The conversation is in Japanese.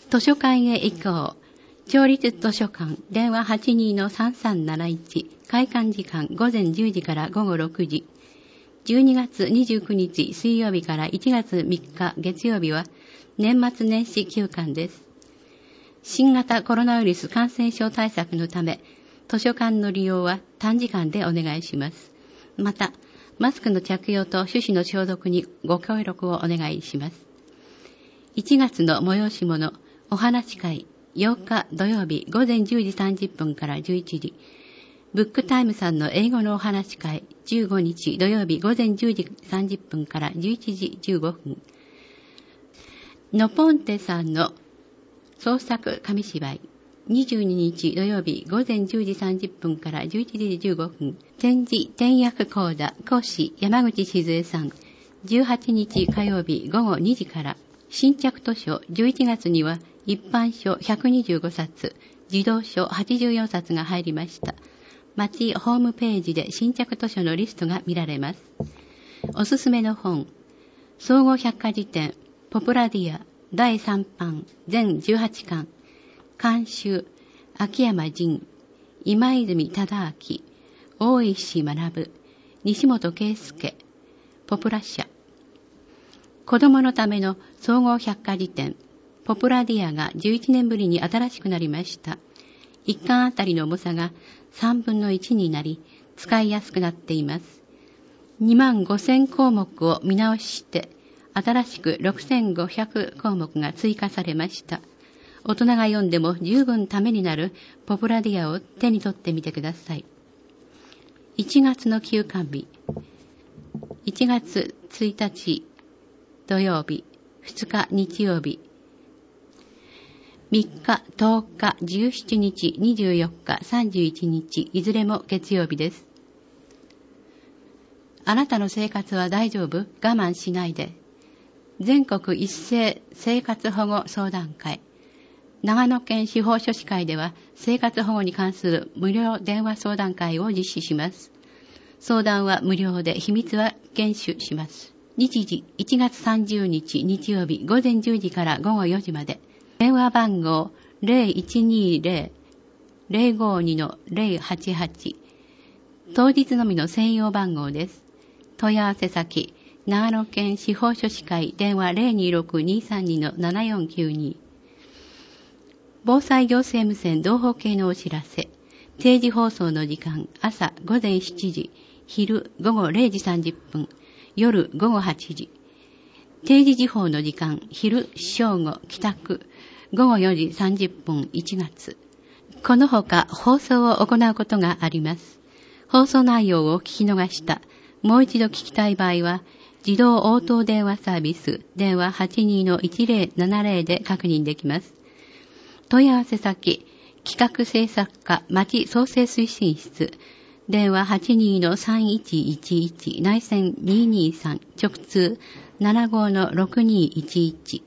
図書館へ行こう。町立図書館、電話 82-3371、開館時間午前10時から午後6時。12月29日水曜日から1月3日月曜日は年末年始休館です。新型コロナウイルス感染症対策のため、図書館の利用は短時間でお願いします。また、マスクの着用と手指の消毒にご協力をお願いします。1月の催し物、お話会、8日土曜日午前10時30分から11時。ブックタイムさんの英語のお話会、15日土曜日午前10時30分から11時15分。ノポンテさんの創作紙芝居、22日土曜日午前10時30分から11時15分。展示転訳講座講師山口静江さん、18日火曜日午後2時から。新着図書11月には一般書125冊、児童書84冊が入りました。町ホームページで新着図書のリストが見られます。おすすめの本、総合百科事典、ポプラディア、第3版、全18巻、監修、秋山仁、今泉忠明、大石学、西本圭介、ポプラ社。子供のための総合百科事典、ポプラディアが11年ぶりに新しくなりました。1巻あたりの重さが3分の1になり、使いやすくなっています。25,000項目を見直して、新しく6,500項目が追加されました。大人が読んでも十分ためになるポプラディアを手に取ってみてください。1月の休館日。1月1日土曜日、2日日曜日、3日、10日、17日、24日、31日、いずれも月曜日です。あなたの生活は大丈夫？我慢しないで。全国一斉生活保護相談会。長野県司法書士会では生活保護に関する無料電話相談会を実施します。相談は無料で秘密は厳守します。日時1月30日日曜日午前10時から午後4時まで。電話番号 0120-052-088。当日のみの専用番号です。問い合わせ先、長野県司法書士会電話 026-232-7492。防災行政無線同胞系のお知らせ。定時放送の時間、朝午前7時、昼午後0時30分。夜午後8時。定時時報の時間、昼、正午、帰宅、午後4時30分1月。このほか放送を行うことがあります。放送内容を聞き逃した、もう一度聞きたい場合は、自動応答電話サービス、電話 82-1070 で確認できます。問い合わせ先、企画制作課町創生推進室、電話 82-3111 内線223直通 75-6211